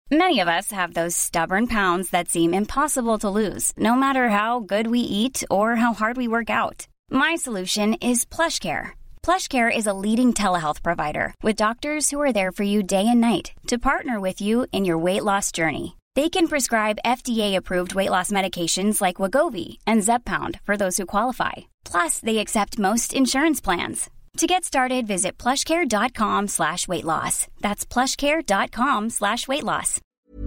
Many of us have those stubborn pounds that seem impossible to lose, no matter how good we eat or how hard we work out. My solution is PlushCare. PlushCare is a leading telehealth provider with doctors who are there for you day and night to partner with you in your weight loss journey. They can prescribe FDA-approved weight loss medications like Wegovy and Zepbound for those who qualify. Plus, they accept most insurance plans. To get started, visit plushcare.com/weightloss. That's plushcare.com/weightloss.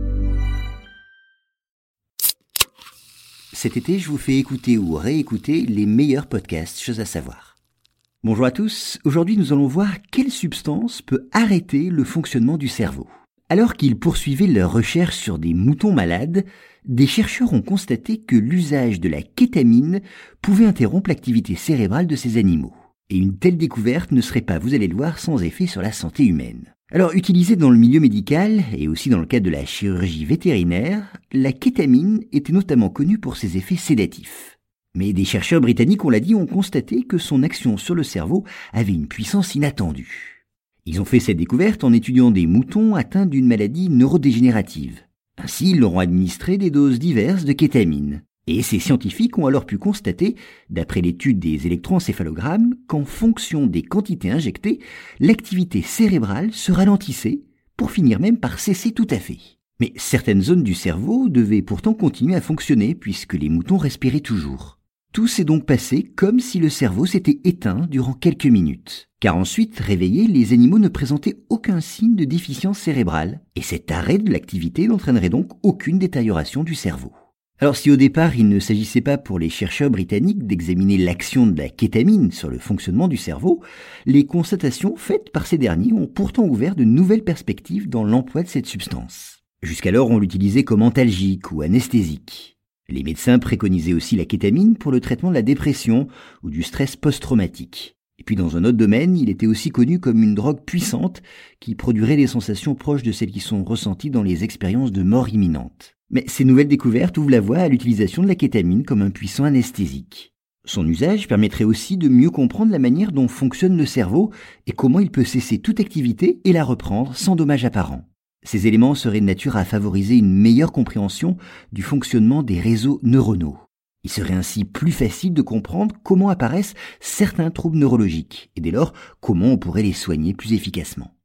Cet été, je vous fais écouter ou réécouter les meilleurs podcasts Choses à savoir. Bonjour à tous, aujourd'hui nous allons voir quelle substance peut arrêter le fonctionnement du cerveau. Alors qu'ils poursuivaient leurs recherches sur des moutons malades, des chercheurs ont constaté que l'usage de la kétamine pouvait interrompre l'activité cérébrale de ces animaux. Et une telle découverte ne serait pas, vous allez le voir, sans effet sur la santé humaine. Alors, utilisée dans le milieu médical et aussi dans le cadre de la chirurgie vétérinaire, la kétamine était notamment connue pour ses effets sédatifs. Mais des chercheurs britanniques, on l'a dit, ont constaté que son action sur le cerveau avait une puissance inattendue. Ils ont fait cette découverte en étudiant des moutons atteints d'une maladie neurodégénérative. Ainsi, ils leur ont administré des doses diverses de kétamine. Et ces scientifiques ont alors pu constater, d'après l'étude des électroencéphalogrammes, qu'en fonction des quantités injectées, l'activité cérébrale se ralentissait, pour finir même par cesser tout à fait. Mais certaines zones du cerveau devaient pourtant continuer à fonctionner puisque les moutons respiraient toujours. Tout s'est donc passé comme si le cerveau s'était éteint durant quelques minutes. Car ensuite, réveillés, les animaux ne présentaient aucun signe de déficience cérébrale. Et cet arrêt de l'activité n'entraînerait donc aucune détérioration du cerveau. Alors si au départ il ne s'agissait pas pour les chercheurs britanniques d'examiner l'action de la kétamine sur le fonctionnement du cerveau, les constatations faites par ces derniers ont pourtant ouvert de nouvelles perspectives dans l'emploi de cette substance. Jusqu'alors on l'utilisait comme antalgique ou anesthésique. Les médecins préconisaient aussi la kétamine pour le traitement de la dépression ou du stress post-traumatique. Et puis dans un autre domaine, il était aussi connu comme une drogue puissante qui produirait des sensations proches de celles qui sont ressenties dans les expériences de mort imminente. Mais ces nouvelles découvertes ouvrent la voie à l'utilisation de la kétamine comme un puissant anesthésique. Son usage permettrait aussi de mieux comprendre la manière dont fonctionne le cerveau et comment il peut cesser toute activité et la reprendre sans dommage apparent. Ces éléments seraient de nature à favoriser une meilleure compréhension du fonctionnement des réseaux neuronaux. Il serait ainsi plus facile de comprendre comment apparaissent certains troubles neurologiques et dès lors comment on pourrait les soigner plus efficacement.